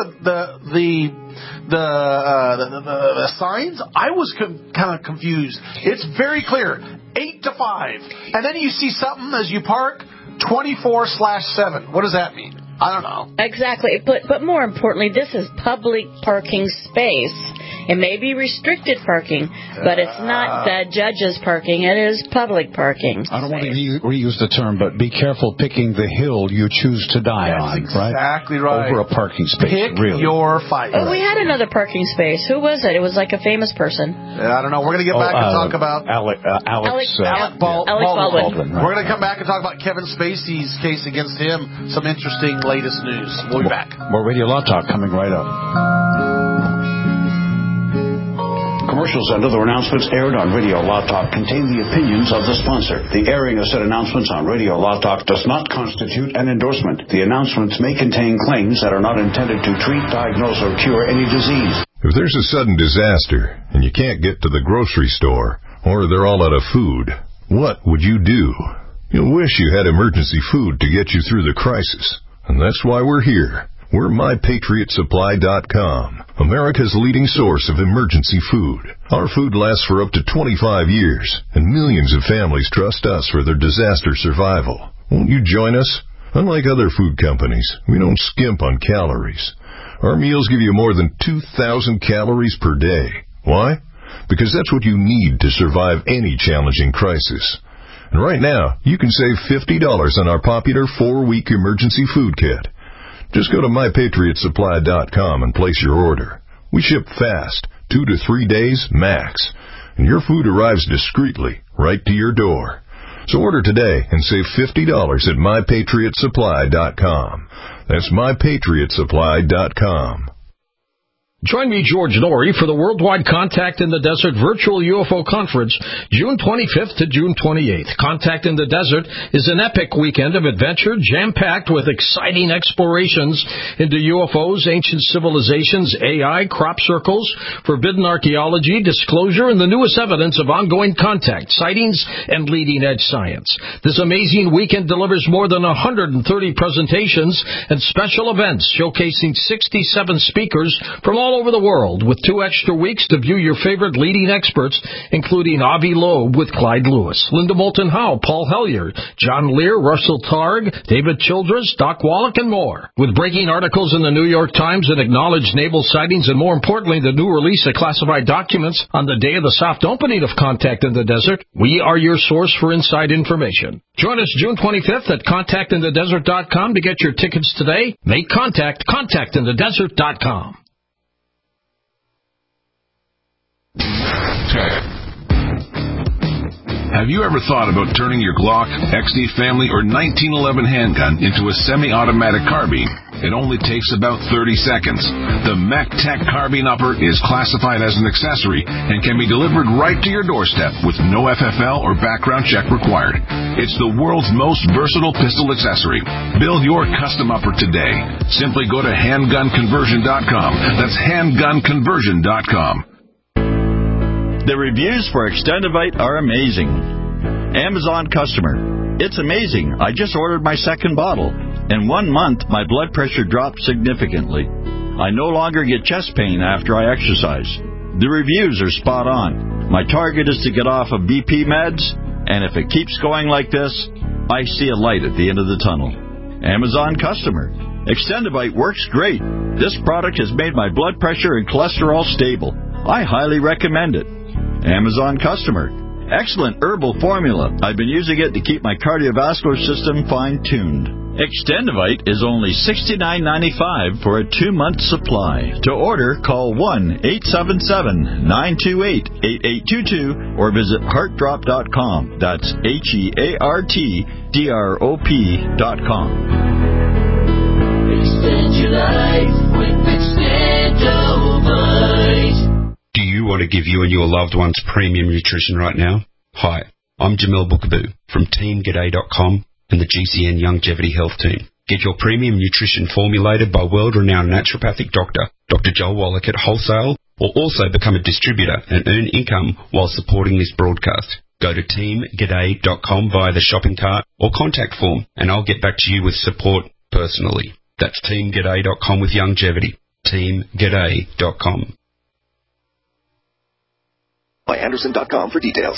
C: the signs, I was kind of confused. It's very clear, 8 to 5, and then you see something as you park 24/7. What does that mean? I don't know.
E: Exactly. But more importantly, this is public parking space. It may be restricted parking, but it's not the judge's parking. It is public parking.
D: I don't want to reuse the term, but be careful picking the hill you choose to die on, right?
C: Exactly right.
D: Over a parking space.
C: Pick your fight.
E: Oh, we had another parking space. Who was it? It was like a famous person.
C: I don't know. We're going to get back and talk about
E: Alex
C: Baldwin.
E: Baldwin.
C: We're going to come back and talk about Kevin Spacey's case against him. Some interesting latest news. We'll be back.
D: More Radio Law Talk coming right up.
B: Commercials and other announcements aired on Radio Law Talk contain the opinions of the sponsor. The airing of said announcements on Radio Law Talk does not constitute an endorsement. The announcements may contain claims that are not intended to treat, diagnose, or cure any disease.
W: If there's a sudden disaster and you can't get to the grocery store, or they're all out of food, what would you do? You'll wish you had emergency food to get you through the crisis. And that's why we're here. We're MyPatriotSupply.com, America's leading source of emergency food. Our food lasts for up to 25 years, and millions of families trust us for their disaster survival. Won't you join us? Unlike other food companies, we don't skimp on calories. Our meals give you more than 2,000 calories per day. Why? Because that's what you need to survive any challenging crisis. And right now, you can save $50 on our popular 4-week emergency food kit. Just go to MyPatriotSupply.com and place your order. We ship fast, 2 to 3 days max, and your food arrives discreetly right to your door. So order today and save $50 at MyPatriotSupply.com. That's MyPatriotSupply.com.
A: Join me, George Norrie, for the Worldwide Contact in the Desert Virtual UFO Conference, June 25th to June 28th. Contact in the Desert is an epic weekend of adventure, jam-packed with exciting explorations into UFOs, ancient civilizations, AI, crop circles, forbidden archaeology, disclosure, and the newest evidence of ongoing contact, sightings, and leading-edge science. This amazing weekend delivers more than 130 presentations and special events showcasing 67 speakers from all over the world, with 2 extra weeks to view your favorite leading experts, including Avi Loeb with Clyde Lewis, Linda Moulton Howe, Paul Hellyer, John Lear, Russell Targ, David Childress, Doc Wallach, and more. With breaking articles in the New York Times and acknowledged naval sightings, and more importantly, the new release of classified documents on the day of the soft opening of Contact in the Desert, we are your source for inside information. Join us June 25th at contactinthedesert.com to get your tickets today. Make contact, contactinthedesert.com.
W: Have you ever thought about turning your Glock, XD Family, or 1911 handgun into a semi-automatic carbine? It only takes about 30 seconds. The MacTech Carbine Upper is classified as an accessory and can be delivered right to your doorstep with no FFL or background check required. It's the world's most versatile pistol accessory. Build your custom upper today. Simply go to handgunconversion.com. That's handgunconversion.com.
F: The reviews for Extendivite are amazing. Amazon customer. It's amazing. I just ordered my second bottle. In 1 month, my blood pressure dropped significantly. I no longer get chest pain after I exercise. The reviews are spot on. My target is to get off of BP meds, and if it keeps going like this, I see a light at the end of the tunnel. Amazon customer. Extendivite works great. This product has made my blood pressure and cholesterol stable. I highly recommend it. Amazon customer. Excellent herbal formula. I've been using it to keep my cardiovascular system fine-tuned. Extendivite is only $69.95 for a 2-month supply. To order, call 1-877-928-8822 or visit heartdrop.com. That's HEARTDROP.com.
G: Extend your life with Extendivite.
X: Do you want to give you and your loved ones premium nutrition right now? Hi, I'm Jamel Bookaboo from TeamGaday.com and the GCN Longevity Health Team. Get your premium nutrition formulated by world-renowned naturopathic doctor, Dr. Joel Wallach at wholesale, or also become a distributor and earn income while supporting this broadcast. Go to TeamGaday.com via the shopping cart or contact form, and I'll get back to you with support personally. That's TeamGaday.com with longevity. TeamGaday.com.
Y: By Anderson.com for details.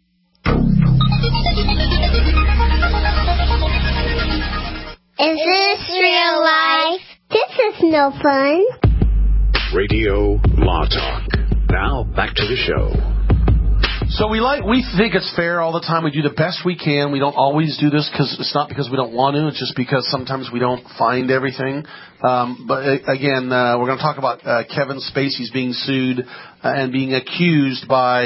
K: Is this real life? This is no fun.
B: Radio Law Talk. Now, back to the show.
C: So we think it's fair all the time. We do the best we can. We don't always do this because it's not because we don't want to. It's just because sometimes we don't find everything. But again, we're going to talk about Kevin Spacey's being sued and being accused by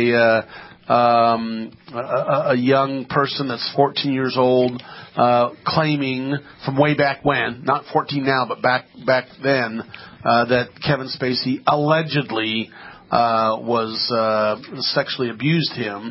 C: a young person that's 14 years old, claiming from way back when, not 14 now, but back then, that Kevin Spacey allegedly was sexually abused him,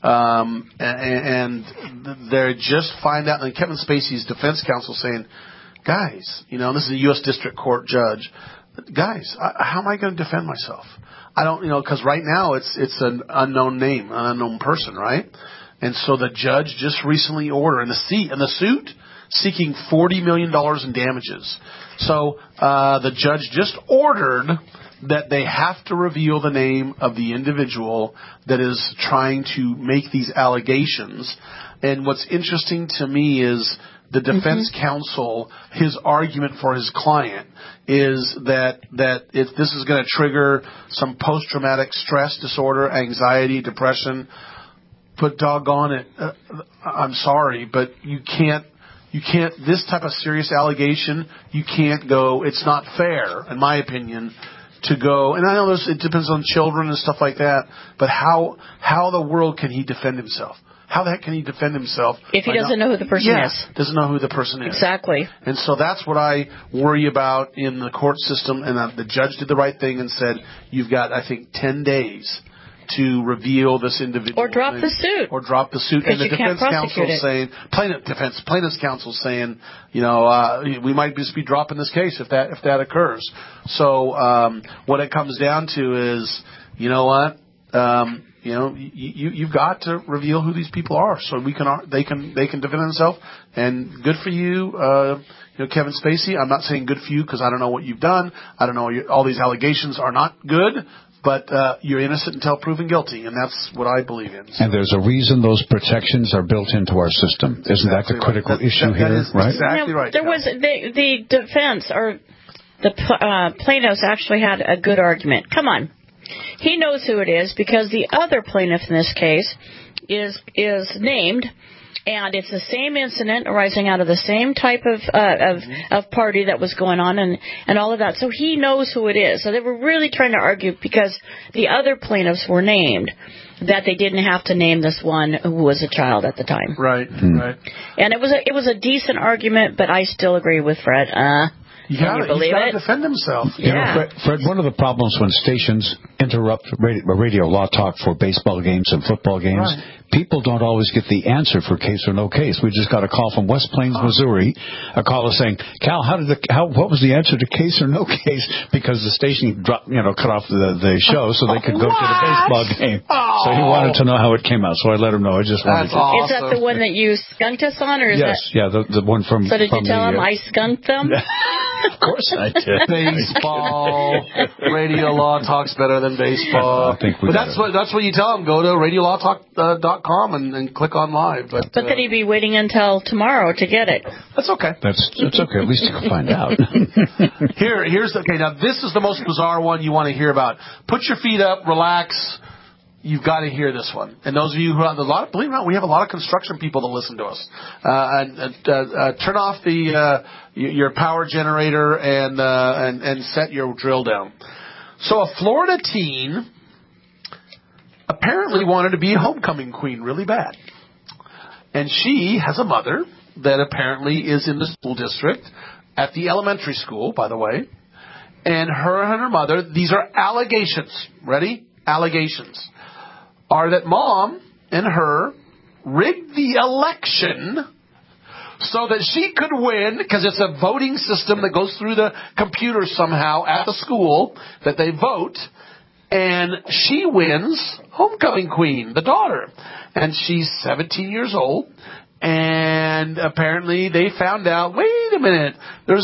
C: and they just find out. And Kevin Spacey's defense counsel saying, "Guys, this is a U.S. District Court judge. Guys, how am I going to defend myself? I don't, because right now it's an unknown name, an unknown person, right? And so the judge just recently ordered in the suit seeking $40 million in damages. So the judge just ordered that they have to reveal the name of the individual that is trying to make these allegations. And what's interesting to me is the defense counsel, his argument for his client is that if this is going to trigger some post-traumatic stress disorder, anxiety, depression. But doggone it, I'm sorry, but you can't, this type of serious allegation, you can't go, it's not fair, in my opinion, to go, and I know it depends on children and stuff like that, but how the world can he defend himself? how the heck can he defend himself
E: if he doesn't know who the person is?
C: Doesn't know who the person is.
E: Exactly.
C: And so that's what I worry about in the court system. And the judge did the right thing and said, you've got, I think, 10 days to reveal this individual.
E: Or drop the suit.
C: Or drop the suit. And the defense counsel saying, plaintiff's counsel saying, we might just be dropping this case if that occurs. So what it comes down to is, you know what? You've got to reveal who these people are, so they can defend themselves. And good for you, Kevin Spacey. I'm not saying good for you because I don't know what you've done. I don't know. All these allegations are not good, but you're innocent until proven guilty, and that's what I believe in. So.
D: And there's a reason those protections are built into our system. Isn't that the critical issue here?
C: That is
D: right?
C: Exactly right.
E: There was the defense or the plaintiffs actually had a good argument. Come on. He knows who it is because the other plaintiff in this case is named, and it's the same incident arising out of the same type of party that was going on and all of that. So he knows who it is. So they were really trying to argue because the other plaintiffs were named that they didn't have to name this one who was a child at the time.
C: Right. Right.
E: And it was a decent argument, but I still agree with Fred.
C: He's got to defend himself.
E: Yeah.
D: Fred, one of the problems when stations interrupt radio law talk for baseball games and football games, people don't always get the answer for case or no case. We just got a call from West Plains, Missouri, a caller saying, Cal, what was the answer to case or no case? Because the station cut off the show so they could go to the baseball game. So he wanted to know how it came out. So I let him know. I just wanted to.
E: Awesome. Is that the one that you skunked us on, or is
D: yes, the one from.
E: So did you tell him I skunked them?
D: Of course I did.
C: Baseball. Radio Law Talk's better than baseball.
D: I think
C: that's what you tell them. Go to radiolawtalk.com and click on live. But
E: then he'd be waiting until tomorrow to get it.
C: That's okay.
D: That's okay. At least you can find out.
C: Now this is the most bizarre one you want to hear about. Put your feet up, relax. You've got to hear this one. And those of you who have believe it or not, we have a lot of construction people that listen to us. Turn off your power generator and set your drill down. So a Florida teen apparently wanted to be a homecoming queen really bad. And she has a mother that apparently is in the school district at the elementary school, by the way. And her mother, these are allegations. Ready? Allegations. Are that mom and her rigged the election so that she could win, because it's a voting system that goes through the computer somehow at the school, that they vote, and she wins homecoming queen, the daughter. And she's 17 years old, and apparently they found out, wait a minute, there's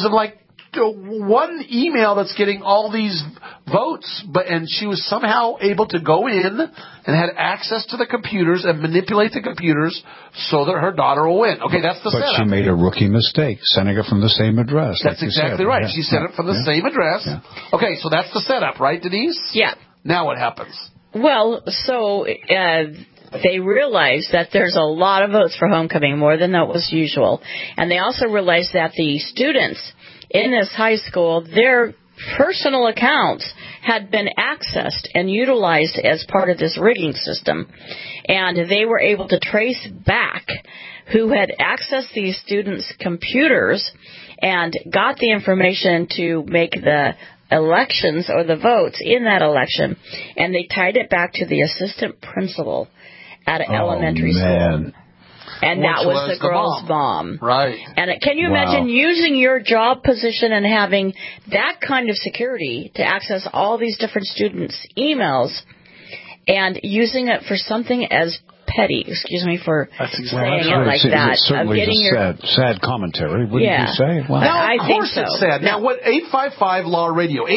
C: one email that's getting all these votes, and she was somehow able to go in and had access to the computers and manipulate the computers so that her daughter will win. Okay, that's the setup.
D: But she made a rookie mistake, sending it from the same address.
C: That's exactly right. Yeah. She sent it from the same address. Yeah. Okay, so that's the setup, right, Denise?
E: Yeah.
C: Now what happens?
E: Well, so they realized that there's a lot of votes for homecoming, more than that was usual. And they also realized that the students in this high school, their personal accounts had been accessed and utilized as part of this rigging system. And they were able to trace back who had accessed these students' computers and got the information to make the elections or the votes in that election. And they tied it back to the assistant principal at an elementary school. And that was the girl's mom.
C: Right.
E: And can you imagine using your job position and having that kind of security to access all these different students' emails and using it for something as petty, excuse me for saying it like that.
D: It's certainly a sad commentary, wouldn't you say?
C: Wow. Now, of course it's sad. Now, what 855 Law Radio,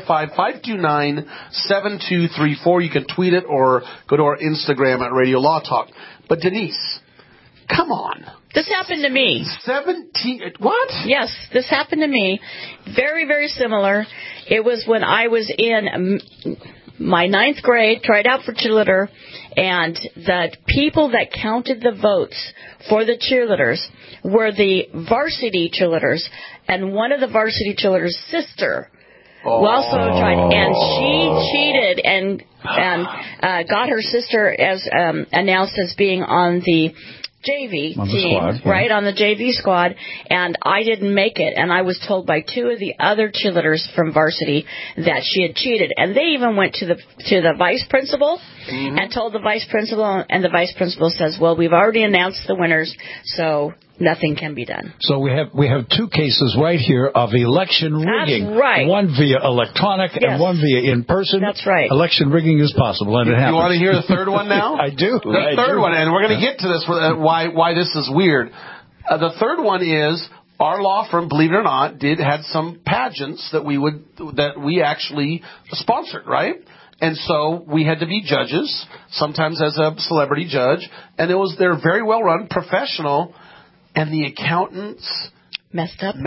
C: 855-529-7234. You can tweet it or go to our Instagram at Radio Law Talk. But Denise, come on.
E: This happened to me.
C: 17... What?
E: Yes, this happened to me. Very, very similar. It was when I was in my 9th grade, tried out for cheerleader, and the people that counted the votes for the cheerleaders were the varsity cheerleaders, and one of the varsity cheerleaders' sister We also tried, and she cheated and got her sister as announced as being on the JV team, squad, right, on the JV squad, and I didn't make it, and I was told by two of the other cheerleaders from varsity that she had cheated, and they even went to the vice principal and told the vice principal, and the vice principal says, well, we've already announced the winners, so nothing can be done.
D: So we have two cases right here of election rigging.
E: That's right.
D: One via electronic and one via in person.
E: That's right.
D: Election rigging is possible, and it happens.
C: You want to hear the third one now?
D: I do.
C: The third one, and we're going to get to this, why this is weird. The third one is our law firm, believe it or not, had some pageants that we actually sponsored, right? And so we had to be judges, sometimes as a celebrity judge, and they're very well run, professional. And the accountants
E: messed up,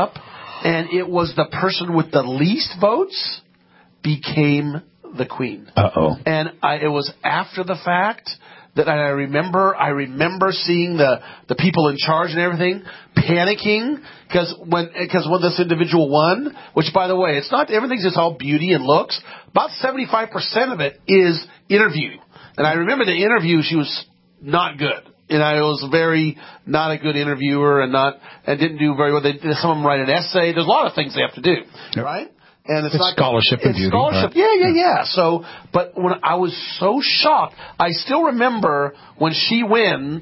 C: and it was the person with the least votes became the queen. And it was after the fact that I remember seeing the people in charge and everything panicking because when this individual won, which by the way, it's not everything's just all beauty and looks. About 75% of it is interview, and I remember the interview. She was not good. It was very not a good interviewer and didn't do very well. Some of them write an essay. There's a lot of things they have to do, right? And it's not
D: scholarship and beauty.
C: Scholarship,
D: right?
C: Yeah. So, but when I was so shocked, I still remember when she won.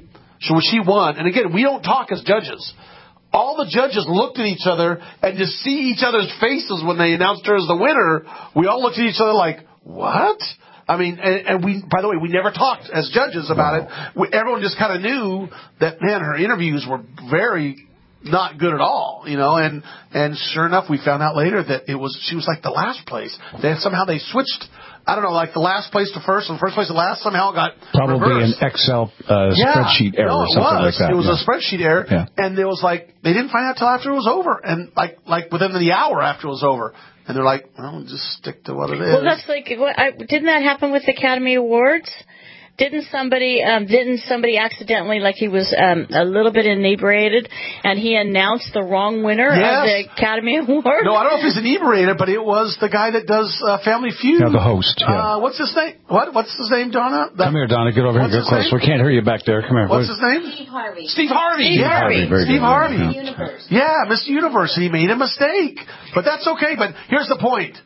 C: And again, we don't talk as judges. All the judges looked at each other, and to see each other's faces when they announced her as the winner, we all looked at each other like, what? I mean, and we, by the way, we never talked as judges about it. Everyone just kind of knew that, man, her interviews were very not good at all, and sure enough, we found out later that she was like the last place. Somehow they switched, I don't know, like the last place to first and first place to last somehow got
D: probably
C: reversed.
D: An Excel spreadsheet error or something like that.
C: It was a spreadsheet error, and it was like, they didn't find out till after it was over, and like within the hour after it was over. And they're like, well, just stick to what it is.
E: Well, that's like, didn't that happen with the Academy Awards? Didn't somebody accidentally, like he was a little bit inebriated, and he announced the wrong winner of the Academy Award?
C: No, I don't know if he's inebriated, but it was the guy that does Family Feud.
D: Yeah, the host. Yeah.
C: What's his name? What's his name, Donna?
D: Come here, Donna. Get over here. Get close. We can't hear you back there. Come here.
C: What's his name?
V: Steve Harvey.
C: Steve Harvey.
D: Steve
C: Harvey.
V: Universe.
C: Yeah, Mr. Universe. He made a mistake, but that's okay. But here's the point.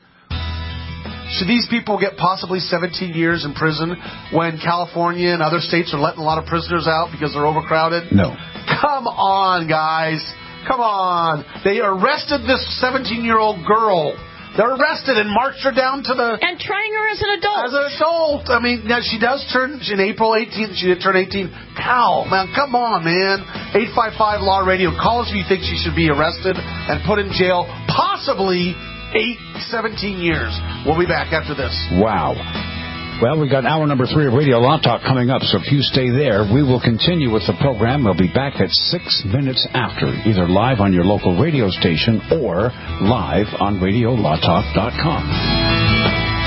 C: Should these people get possibly 17 years in prison when California and other states are letting a lot of prisoners out because they're overcrowded?
D: No.
C: Come on, guys. Come on. They arrested this 17-year-old girl. They're arrested and marched her down to the...
E: And trying her as an adult.
C: As an adult. I mean, now she does turn... In April 18th, she did turn 18. Cow. Man, come on, man. 855 Law Radio. Call us if you think she should be arrested and put in jail. Possibly 17 years. We'll be back after this.
D: Wow. Well, we got hour number 3 of Radio Law Talk coming up, so if you stay there, we will continue with the program. We'll be back at 6 minutes after, either live on your local radio station or live on RadioLawTalk.com.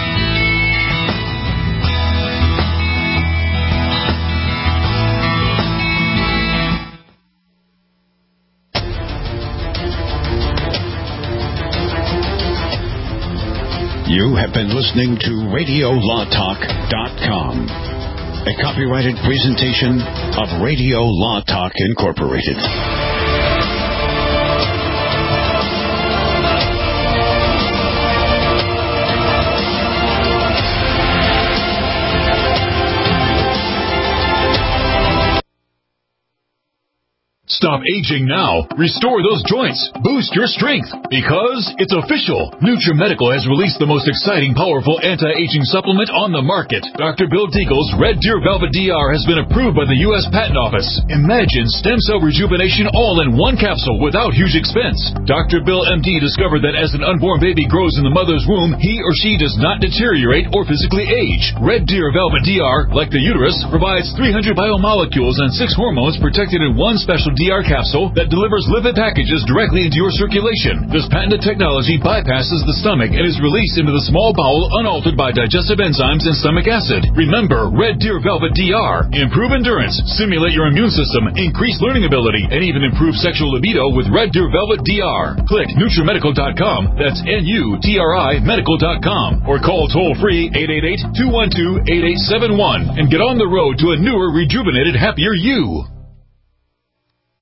H: You have been listening to RadioLawTalk.com, a copyrighted presentation of Radio Law Talk Incorporated.
I: Stop aging now. Restore those joints. Boost your strength. Because it's official. NutriMedical has released the most exciting, powerful anti-aging supplement on the market. Dr. Bill Deagle's Red Deer Velvet DR has been approved by the U.S. Patent Office. Imagine stem cell rejuvenation all in one capsule without huge expense. Dr. Bill MD discovered that as an unborn baby grows in the mother's womb, he or she does not deteriorate or physically age. Red Deer Velvet DR, like the uterus, provides 300 biomolecules and 6 hormones protected in one special DR capsule that delivers lipid packages directly into your circulation. This patented technology bypasses the stomach and is released into the small bowel unaltered by digestive enzymes and stomach acid. Remember Red Deer Velvet DR. Improve endurance, stimulate your immune system, increase learning ability, and even improve sexual libido with Red Deer Velvet DR. Click NutriMedical.com, that's NUTRI Medical.com, or call toll-free 888-212-8871 and get on the road to a newer, rejuvenated, happier you.